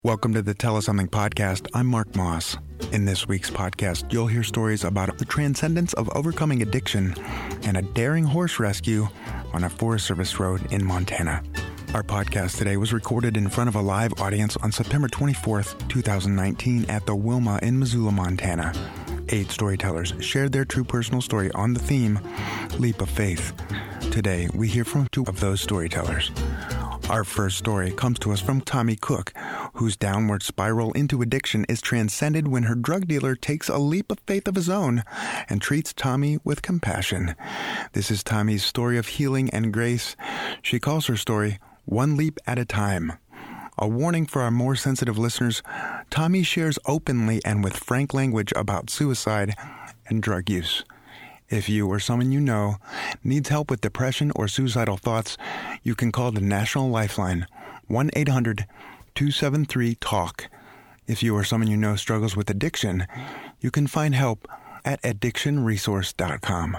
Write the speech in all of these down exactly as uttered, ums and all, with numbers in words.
Welcome to the Tell Us Something podcast. I'm Mark Moss. In this week's podcast, you'll hear stories about the transcendence of overcoming addiction and a daring horse rescue on a Forest Service road in Montana. Our podcast today was recorded in front of a live audience on September twenty-fourth, twenty nineteen at the Wilma in Missoula, Montana. Eight storytellers shared their true personal story on the theme, Leap of Faith. Today, we hear from two of those storytellers. Our first story comes to us from Tommy Cook, whose downward spiral into addiction is transcended when her drug dealer takes a leap of faith of his own and treats Tommy with compassion. This is Tommy's story of healing and grace. She calls her story One Leap at a Time. A warning for our more sensitive listeners, Tommy shares openly and with frank language about suicide and drug use. If you or someone you know needs help with depression or suicidal thoughts, you can call the National Lifeline, one eight hundred two seven three talk. If you or someone you know struggles with addiction, you can find help at addiction resource dot com.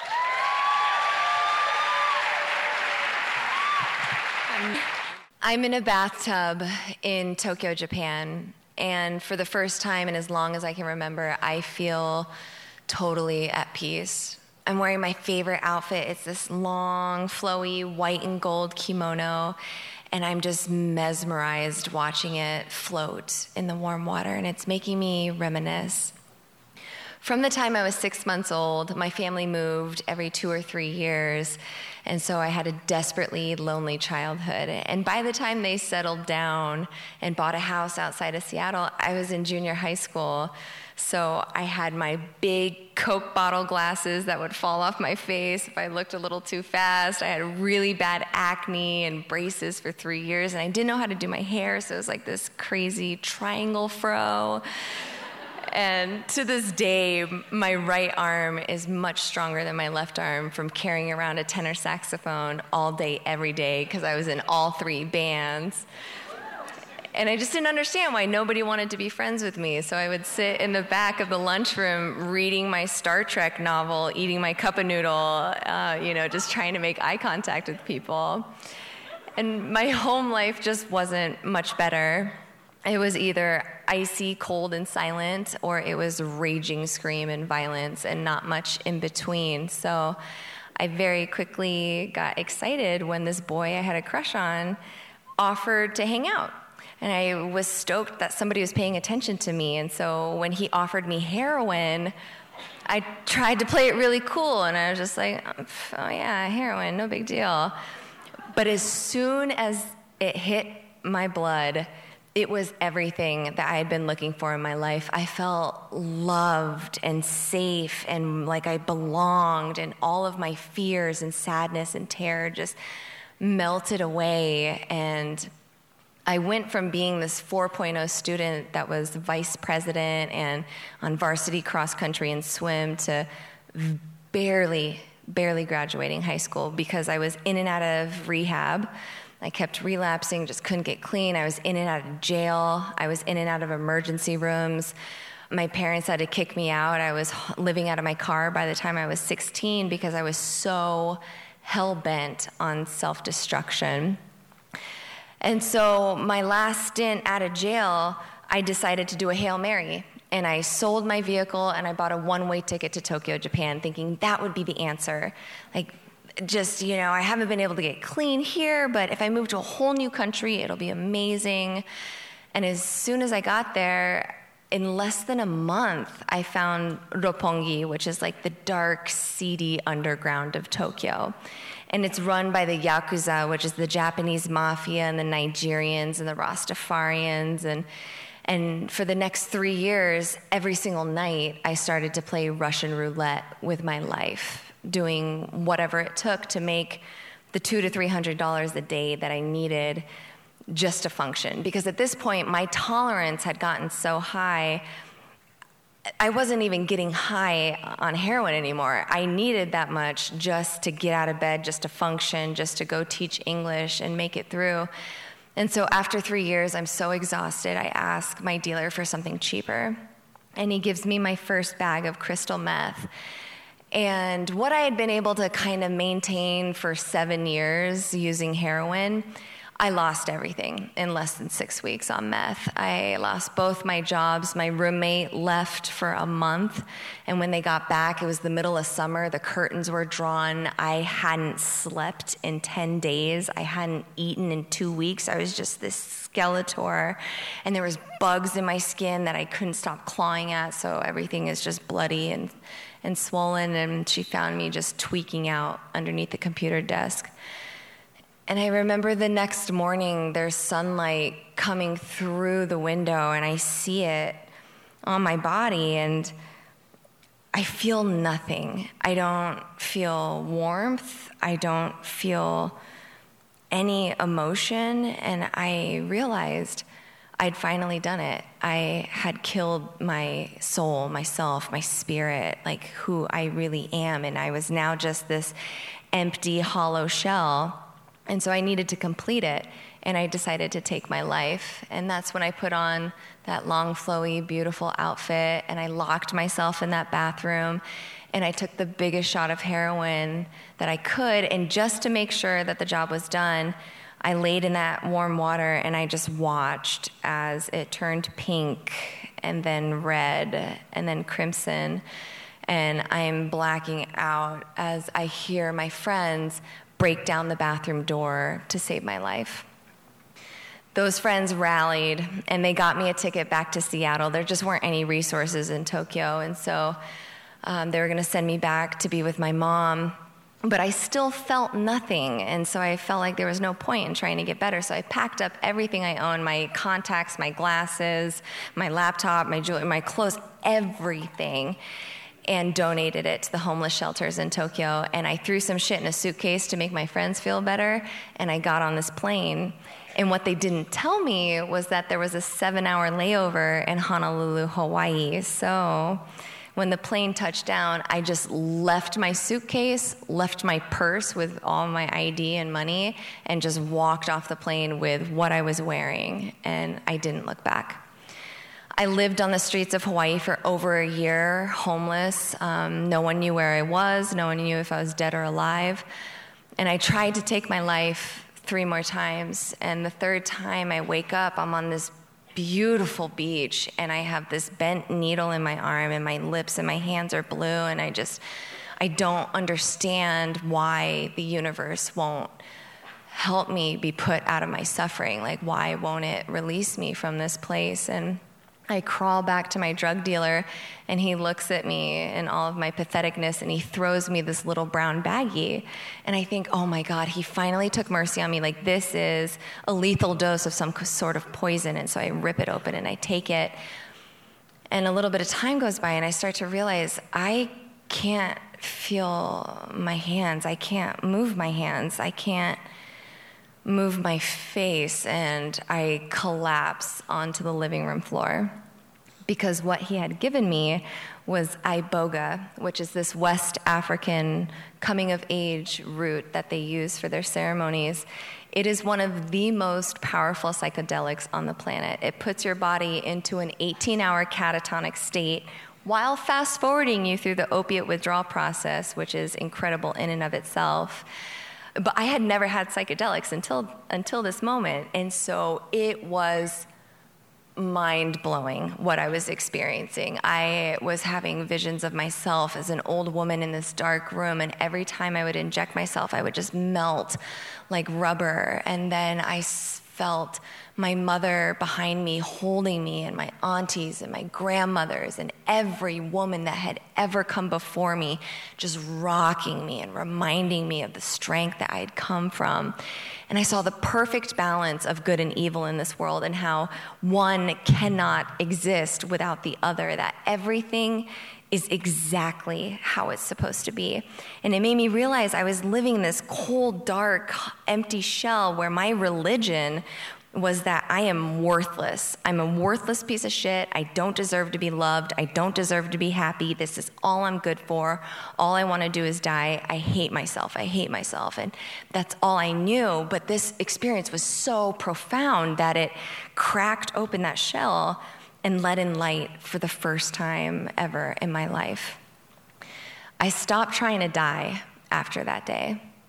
I'm in a bathtub in Tokyo, Japan, and for the first time in as long as I can remember, I feel totally at peace. I'm wearing my favorite outfit. It's this long, flowy, white and gold kimono, and I'm just mesmerized watching it float in the warm water, and it's making me reminisce. From the time I was six months old, my family moved every two or three years, and so I had a desperately lonely childhood. And by the time they settled down and bought a house outside of Seattle, I was in junior high school. So I had my big Coke bottle glasses that would fall off my face if I looked a little too fast. I had really bad acne and braces for three years, and I didn't know how to do my hair, so it was like this crazy triangle fro. And to this day, my right arm is much stronger than my left arm from carrying around a tenor saxophone all day, every day, because I was in all three bands. And I just didn't understand why nobody wanted to be friends with me. So I would sit in the back of the lunchroom reading my Star Trek novel, eating my cup of noodle, uh, you know, just trying to make eye contact with people. And my home life just wasn't much better. It was either icy, cold, and silent, or it was raging scream and violence, and not much in between. So I very quickly got excited when this boy I had a crush on offered to hang out. And I was stoked that somebody was paying attention to me. And so when he offered me heroin, I tried to play it really cool. And I was just like, oh yeah, heroin, no big deal. But as soon as it hit my blood, it was everything that I had been looking for in my life. I felt loved and safe and like I belonged, and all of my fears and sadness and terror just melted away. And I went from being this four point oh student that was vice president and on varsity cross country and swim to barely, barely graduating high school because I was in and out of rehab. I kept relapsing, just couldn't get clean. I was in and out of jail. I was in and out of emergency rooms. My parents had to kick me out. I was living out of my car by the time I was sixteen because I was so hell-bent on self-destruction. And so my last stint out of jail, I decided to do a Hail Mary. And I sold my vehicle and I bought a one-way ticket to Tokyo, Japan, thinking that would be the answer. Like, just, you know, I haven't been able to get clean here, but if I move to a whole new country, it'll be amazing. And as soon as I got there, in less than a month, I found Roppongi, which is like the dark, seedy underground of Tokyo. And it's run by the Yakuza, which is the Japanese mafia and the Nigerians and the Rastafarians. And and for the next three years, every single night, I started to play Russian roulette with my life, doing whatever it took to make the two to three hundred dollars a day that I needed just to function. Because at this point, my tolerance had gotten so high, I wasn't even getting high on heroin anymore. I needed that much just to get out of bed, just to function, just to go teach English and make it through. And so after three years, I'm so exhausted, I ask my dealer for something cheaper. And he gives me my first bag of crystal meth. And what I had been able to kind of maintain for seven years using heroin, I lost everything in less than six weeks on meth. I lost both my jobs. My roommate left for a month, and when they got back, it was the middle of summer. The curtains were drawn. I hadn't slept in ten days. I hadn't eaten in two weeks. I was just this Skeletor, and there was bugs in my skin that I couldn't stop clawing at, so everything is just bloody and, and swollen, and she found me just tweaking out underneath the computer desk. And I remember the next morning, there's sunlight coming through the window, and I see it on my body, and I feel nothing. I don't feel warmth. I don't feel any emotion, and I realized I'd finally done it. I had killed my soul, myself, my spirit, like who I really am, and I was now just this empty, hollow shell. And so I needed to complete it, and I decided to take my life. And that's when I put on that long, flowy, beautiful outfit, and I locked myself in that bathroom, and I took the biggest shot of heroin that I could, and just to make sure that the job was done, I laid in that warm water, and I just watched as it turned pink, and then red, and then crimson, and I'm blacking out as I hear my friends break down the bathroom door to save my life. Those friends rallied, and they got me a ticket back to Seattle. There just weren't any resources in Tokyo, and so um, they were going to send me back to be with my mom. But I still felt nothing, and so I felt like there was no point in trying to get better. So I packed up everything I owned, my contacts, my glasses, my laptop, my jewelry, my clothes, everything, and donated it to the homeless shelters in Tokyo. And I threw some shit in a suitcase to make my friends feel better, and I got on this plane. And what they didn't tell me was that there was a seven-hour layover in Honolulu, Hawaii. So when the plane touched down, I just left my suitcase, left my purse with all my I D and money, and just walked off the plane with what I was wearing, and I didn't look back. I lived on the streets of Hawaii for over a year, homeless. Um, no one knew where I was. No one knew if I was dead or alive. And I tried to take my life three more times. And the third time I wake up, I'm on this beautiful beach, and I have this bent needle in my arm, and my lips and my hands are blue, and I just, I don't understand why the universe won't help me be put out of my suffering. Like, why won't it release me from this place? And I crawl back to my drug dealer, and he looks at me in all of my patheticness, and he throws me this little brown baggie. And I think, oh my God, he finally took mercy on me. Like, this is a lethal dose of some sort of poison. And so I rip it open and I take it. And a little bit of time goes by, and I start to realize I can't feel my hands. I can't move my hands. I can't move my face, and I collapse onto the living room floor, because what he had given me was iboga, which is this West African coming-of-age root that they use for their ceremonies. It is one of the most powerful psychedelics on the planet. It puts your body into an eighteen-hour catatonic state while fast-forwarding you through the opiate withdrawal process, which is incredible in and of itself. But I had never had psychedelics until until this moment, and so it was mind-blowing what I was experiencing. I was having visions of myself as an old woman in this dark room, and every time I would inject myself, I would just melt like rubber, and then I felt my mother behind me holding me, and my aunties and my grandmothers and every woman that had ever come before me just rocking me and reminding me of the strength that I had come from. And I saw the perfect balance of good and evil in this world, and how one cannot exist without the other, that everything is exactly how it's supposed to be. And it made me realize I was living in this cold, dark, empty shell where my religion was that I am worthless. I'm a worthless piece of shit. I don't deserve to be loved. I don't deserve to be happy. This is all I'm good for. All I want to do is die. I hate myself. I hate myself. And that's all I knew. But this experience was so profound that it cracked open that shell and let in light for the first time ever in my life. I stopped trying to die after that day.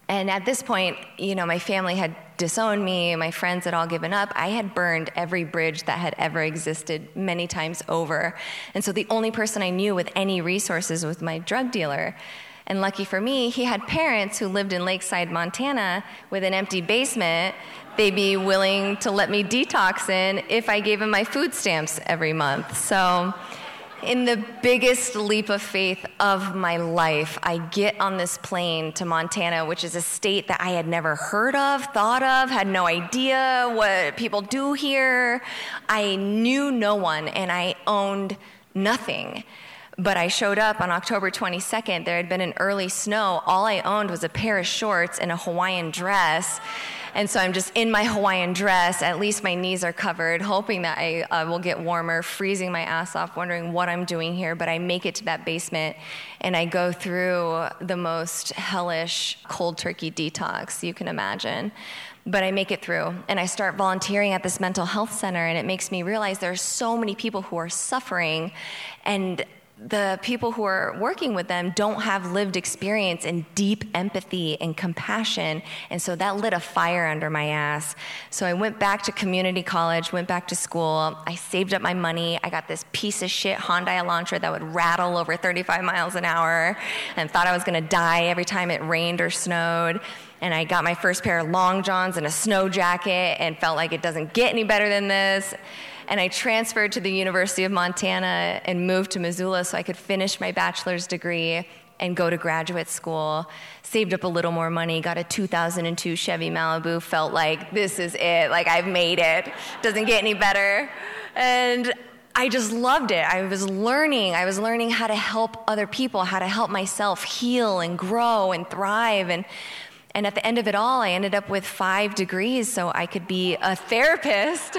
And at this point, you know, my family had disowned me, my friends had all given up. I had burned every bridge that had ever existed many times over. And so the only person I knew with any resources was my drug dealer. And lucky for me, he had parents who lived in Lakeside, Montana with an empty basement. They'd be willing to let me detox in if I gave him my food stamps every month. So in the biggest leap of faith of my life, I get on this plane to Montana, which is a state that I had never heard of, thought of, had no idea what people do here. I knew no one, and I owned nothing. But I showed up on October twenty-second. There had been an early snow. All I owned was a pair of shorts and a Hawaiian dress. And so I'm just in my Hawaiian dress. At least my knees are covered, hoping that I uh, will get warmer, freezing my ass off, wondering what I'm doing here. But I make it to that basement, and I go through the most hellish cold turkey detox you can imagine. But I make it through, and I start volunteering at this mental health center, and it makes me realize there are so many people who are suffering, and the people who are working with them don't have lived experience and deep empathy and compassion. And so that lit a fire under my ass. So I went back to community college, went back to school. I saved up my money. I got this piece of shit Hyundai Elantra that would rattle over thirty-five miles an hour and thought I was gonna die every time it rained or snowed. And I got my first pair of long johns and a snow jacket and felt like it doesn't get any better than this. And I transferred to the University of Montana and moved to Missoula so I could finish my bachelor's degree and go to graduate school. Saved up a little more money, got a two thousand two Chevy Malibu, felt like this is it, like I've made it, doesn't get any better. And I just loved it. I was learning. I was learning how to help other people, how to help myself heal and grow and thrive. And And at the end of it all, I ended up with five degrees so I could be a therapist.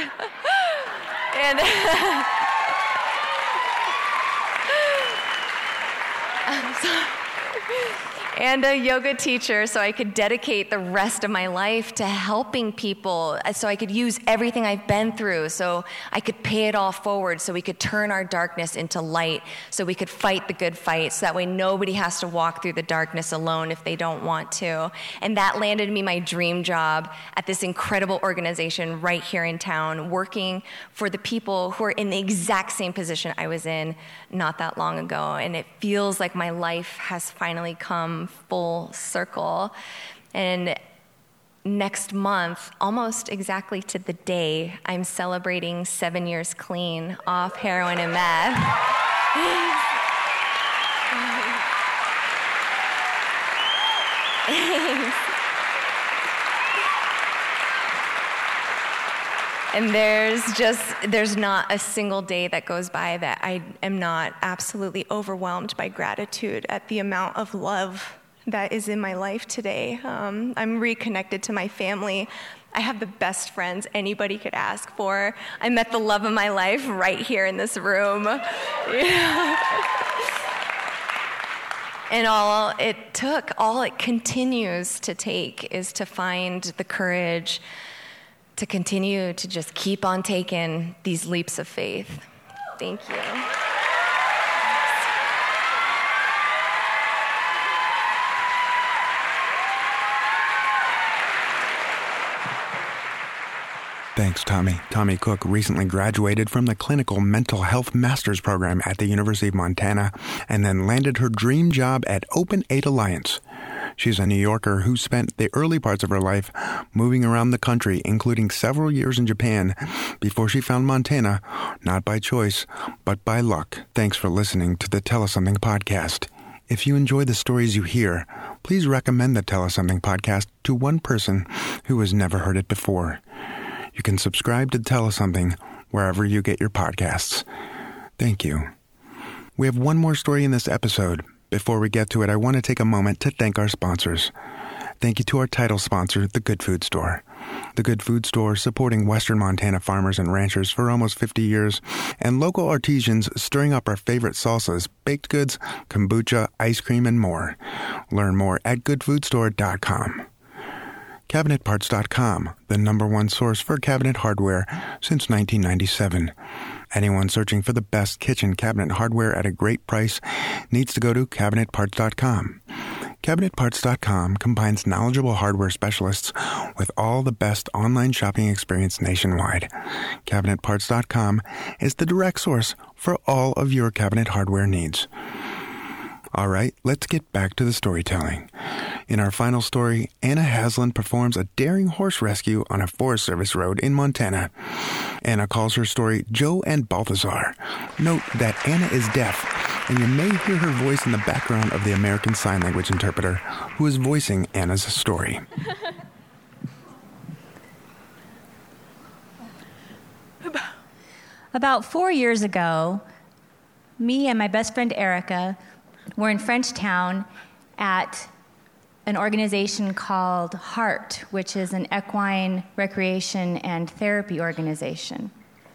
and I'm sorry. And a yoga teacher, so I could dedicate the rest of my life to helping people, so I could use everything I've been through, so I could pay it all forward, so we could turn our darkness into light, so we could fight the good fight, so that way nobody has to walk through the darkness alone if they don't want to. And that landed me my dream job at this incredible organization right here in town, working for the people who are in the exact same position I was in not that long ago. And it feels like my life has finally come full circle. And next month, almost exactly to the day, I'm celebrating seven years clean off heroin and meth. And there's just, there's not a single day that goes by that I am not absolutely overwhelmed by gratitude at the amount of love that is in my life today. Um, I'm reconnected to my family. I have the best friends anybody could ask for. I met the love of my life right here in this room. And all it took, all it continues to take is to find the courage to continue to just keep on taking these leaps of faith. Thank you. Thanks, Tommy. Tommy Cook recently graduated from the Clinical Mental Health Master's Program at the University of Montana and then landed her dream job at Open Aid Alliance. She's a New Yorker who spent the early parts of her life moving around the country, including several years in Japan, before she found Montana, not by choice, but by luck. Thanks for listening to the Tell Us Something podcast. If you enjoy the stories you hear, please recommend the Tell Us Something podcast to one person who has never heard it before. You can subscribe to Tell Us Something wherever you get your podcasts. Thank you. We have one more story in this episode. Before we get to it, I want to take a moment to thank our sponsors. Thank you to our title sponsor, The Good Food Store. The Good Food Store, supporting Western Montana farmers and ranchers for almost fifty years, and local artisans stirring up our favorite salsas, baked goods, kombucha, ice cream, and more. Learn more at good food store dot com. cabinet parts dot com, the number one source for cabinet hardware since nineteen ninety-seven. Anyone searching for the best kitchen cabinet hardware at a great price needs to go to cabinet parts dot com. Cabinet Parts dot com combines knowledgeable hardware specialists with all the best online shopping experience nationwide. Cabinet Parts dot com is the direct source for all of your cabinet hardware needs. All right, let's get back to the storytelling. In our final story, Anna Hasland performs a daring horse rescue on a Forest Service road in Montana. Anna calls her story Joe and Balthazar. Note that Anna is deaf, and you may hear her voice in the background of the American Sign Language interpreter who is voicing Anna's story. About four years ago, me and my best friend Erica were in Frenchtown at an organization called HEART, which is an equine recreation and therapy organization.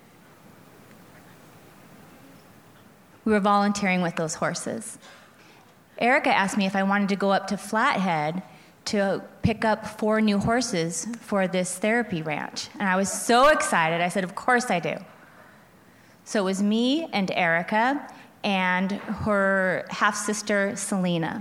We were volunteering with those horses. Erica asked me if I wanted to go up to Flathead to pick up four new horses for this therapy ranch. And I was so excited. I said, of course I do. So it was me and Erica and her half-sister, Selena.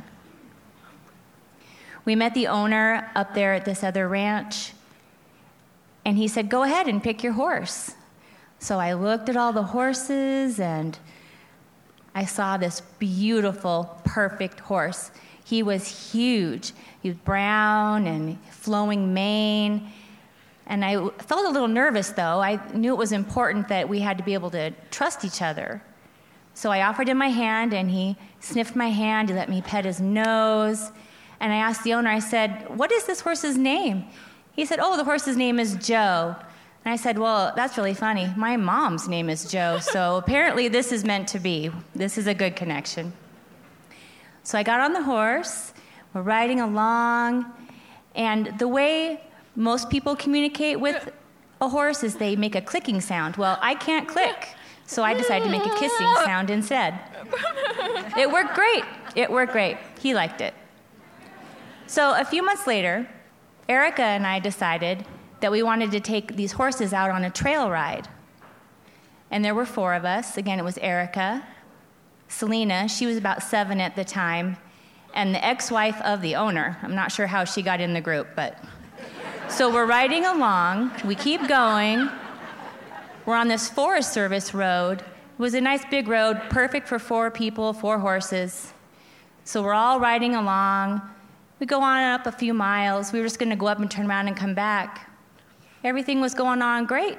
We met the owner up there at this other ranch, and he said, go ahead and pick your horse. So I looked at all the horses, and I saw this beautiful, perfect horse. He was huge. He was brown and flowing mane. And I felt a little nervous, though. I knew it was important that we had to be able to trust each other. So I offered him my hand, and he sniffed my hand. He let me pet his nose. And I asked the owner, I said, what is this horse's name? He said, oh, the horse's name is Joe. And I said, well, that's really funny. My mom's name is Joe, so apparently this is meant to be. This is a good connection. So I got on the horse. We're riding along. And the way most people communicate with a horse is they make a clicking sound. Well, I can't click, so I decided to make a kissing sound instead. It worked great. It worked great. He liked it. So a few months later, Erica and I decided that we wanted to take these horses out on a trail ride. And there were four of us. Again, it was Erica, Selena, she was about seven at the time, and the ex-wife of the owner. I'm not sure how she got in the group, but... So we're riding along, we keep going. We're on this Forest Service road. It was a nice big road, perfect for four people, four horses. So we're all riding along. We go on up a few miles. We were just going to go up and turn around and come back. Everything was going on great.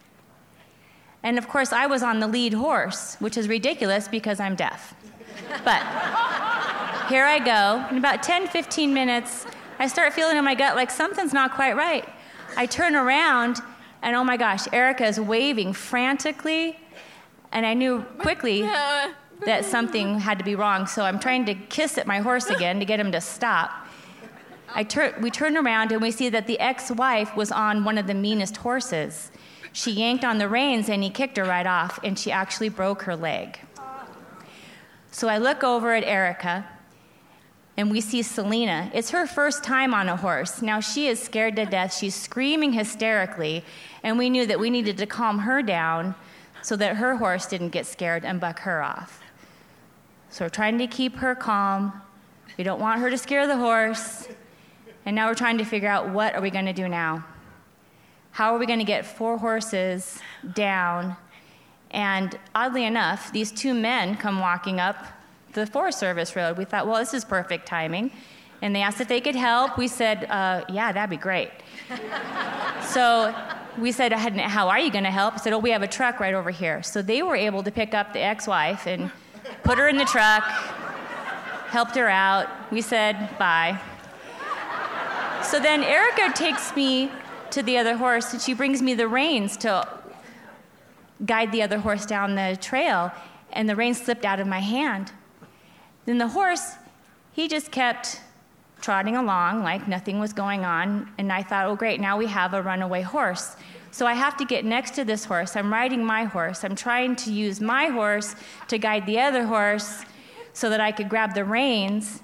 And of course, I was on the lead horse, which is ridiculous because I'm deaf. But here I go. In about ten, fifteen minutes, I start feeling in my gut like something's not quite right. I turn around, and oh my gosh, Erica is waving frantically, and I knew quickly that something had to be wrong, so I'm trying to kiss at my horse again to get him to stop. I tur- we turn around, and we see that the ex-wife was on one of the meanest horses. She yanked on the reins, and he kicked her right off, and she actually broke her leg. So I look over at Erica, and we see Selena. It's her first time on a horse. Now, she is scared to death. She's screaming hysterically, and we knew that we needed to calm her down so that her horse didn't get scared and buck her off. So we're trying to keep her calm. We don't want her to scare the horse. And now we're trying to figure out, what are we going to do now? How are we going to get four horses down? And oddly enough, these two men come walking up the Forest Service road. We thought, well, this is perfect timing. And they asked if they could help. We said, uh, yeah, that'd be great. So we said, how are you going to help? I said, oh, we have a truck right over here. So they were able to pick up the ex-wife and put her in the truck, helped her out. We said, bye. So then Erica takes me to the other horse, and she brings me the reins to guide the other horse down the trail, and the reins slipped out of my hand. Then the horse, he just kept trotting along like nothing was going on, and I thought, oh, great, now we have a runaway horse. So I have to get next to this horse. I'm riding my horse. I'm trying to use my horse to guide the other horse so that I could grab the reins.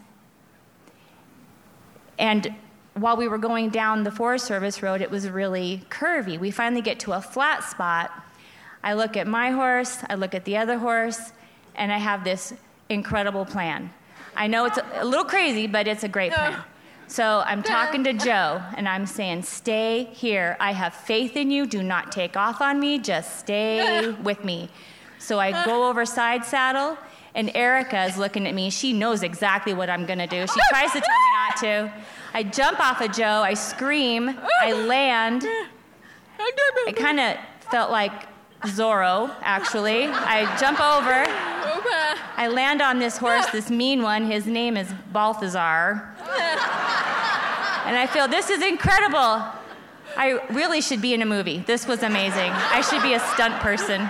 And while we were going down the Forest Service road, it was really curvy. We finally get to a flat spot. I look at my horse, I look at the other horse, and I have this incredible plan. I know it's a, a little crazy, but it's a great plan. So I'm talking to Joe, and I'm saying, stay here. I have faith in you. Do not take off on me. Just stay with me. So I go over side saddle, and Erica is looking at me. She knows exactly what I'm going to do. She tries to tell me not to. I jump off of Joe. I scream. I land. It kind of felt like Zorro, actually. I jump over. I land on this horse, this mean one. His name is Balthazar. And I feel, this is incredible. I really should be in a movie. This was amazing. I should be a stunt person.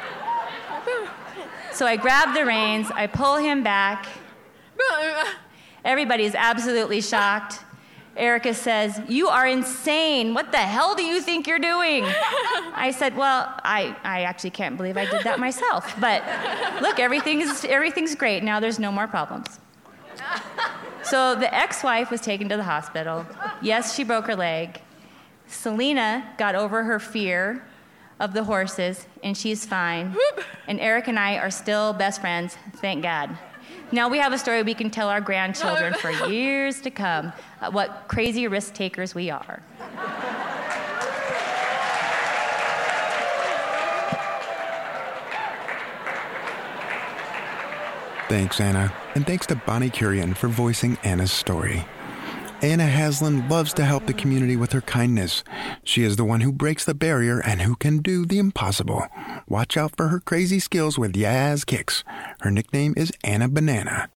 So I grab the reins. I pull him back. Everybody's absolutely shocked. Erica says, you are insane. What the hell do you think you're doing? I said, well, I, I actually can't believe I did that myself. But look, everything's, everything's great. Now there's no more problems. So the ex-wife was taken to the hospital. Yes, she broke her leg. Selena got over her fear of the horses, and she's fine. And Eric and I are still best friends, thank God. Now we have a story we can tell our grandchildren for years to come, uh, what crazy risk takers we are. Thanks, Anna. And thanks to Bonnie Curian for voicing Anna's story. Anna Hasland loves to help the community with her kindness. She is the one who breaks the barrier and who can do the impossible. Watch out for her crazy skills with Yaz Kicks. Her nickname is Anna Banana.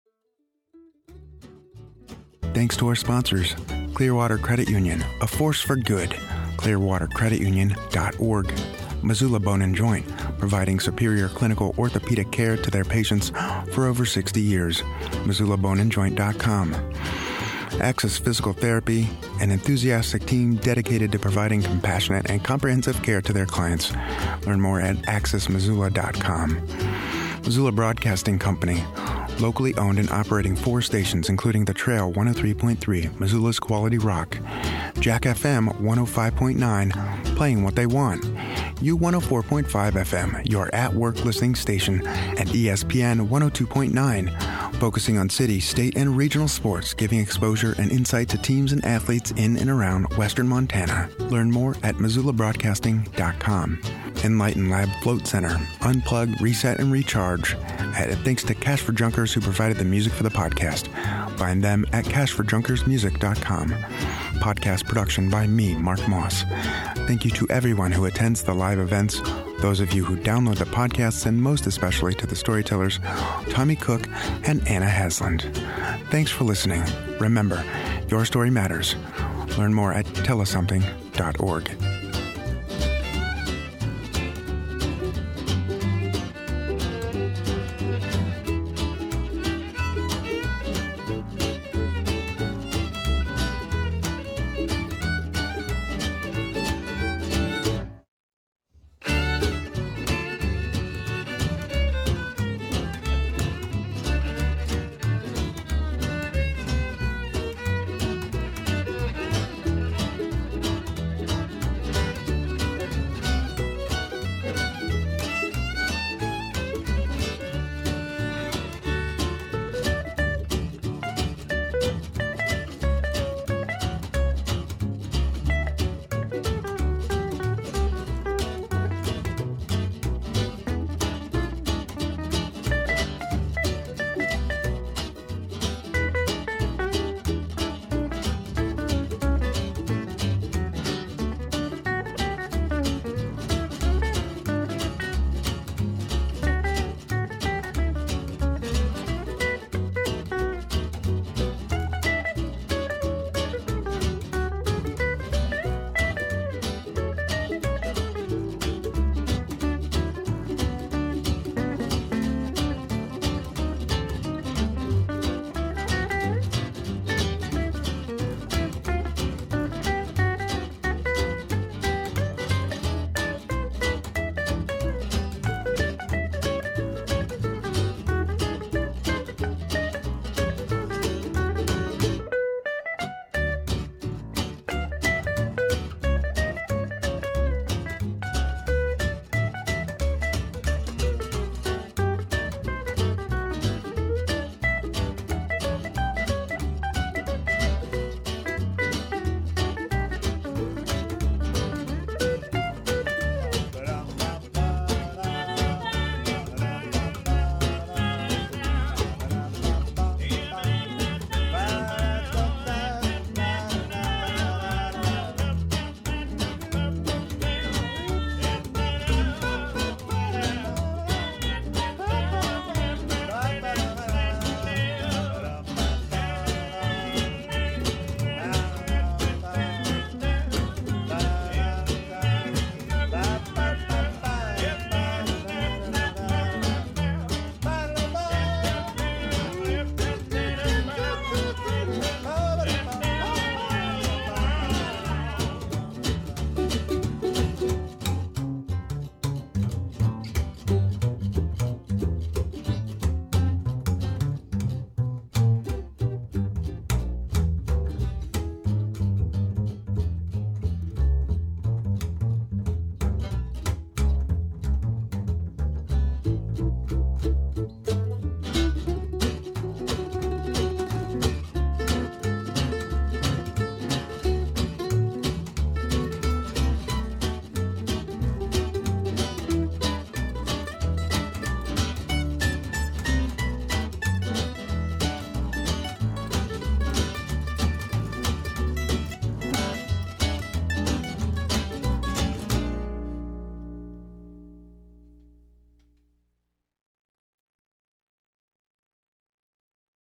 Thanks to our sponsors, Clearwater Credit Union, a force for good, clearwater credit union dot org. Missoula Bone and Joint, providing superior clinical orthopedic care to their patients for over sixty years. Missoula Bone and Joint dot com. Access Physical Therapy, an enthusiastic team dedicated to providing compassionate and comprehensive care to their clients. Learn more at access missoula dot com. Missoula Broadcasting Company, locally owned and operating four stations, including The Trail one oh three point three, Missoula's Quality Rock, Jack F M one oh five point nine, playing what they want, U one oh four point five F M, your at-work listening station, and E S P N one oh two point nine, focusing on city, state, and regional sports, giving exposure and insight to teams and athletes in and around Western Montana. Learn more at missoula broadcasting dot com. Enlighten Lab Float Center, unplug, reset, and recharge. And thanks to Cash for Junkers, who provided the music for the podcast. Find them at cash for junkers music dot com. Podcast production by me, Mark Moss. Thank you to everyone who attends the live events, those of you who download the podcasts, and most especially to the storytellers, Tommy Cook and Anna Hasland. Thanks for listening. Remember, your story matters. Learn more at tell us something dot org.